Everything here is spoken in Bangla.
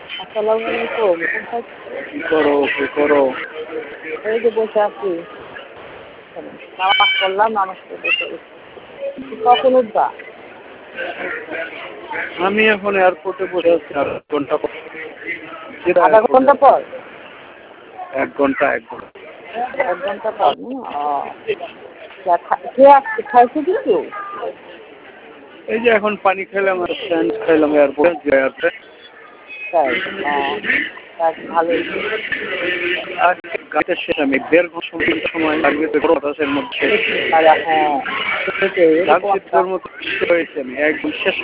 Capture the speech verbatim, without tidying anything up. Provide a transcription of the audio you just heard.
আসসালামু আলাইকুম। কোথায় কি করো কি করো? এই যে বসে আছি। নামাজ পড়লাম, নামাজ পড়ে বসে আছি। তুমি কখন উঠবা? আমি এখন এয়ারপোর্টে বসে আছি আর এক ঘন্টা পর। সিধা আধা এয়ারপোর্টে ঘন্টা পর? এক ঘন্টা এক ঘন্টা এক ঘন্টা পর না? ও কে আসছে, খাইছে কিছু? এই যে এখন পানি খেলাম আর স্যান্ড খাইলাম এয়ারপোর্টে এয়ারপোর্টে। তাই? তাই ভালোই। আর গাড়িটা শেষ আমি দেড় ঘন্টা সময় লাগবে তো বাতাসের মধ্যে। হ্যাঁ, সেটাই, এরকম একটা মতো হয়েছে আমি একদম শেষ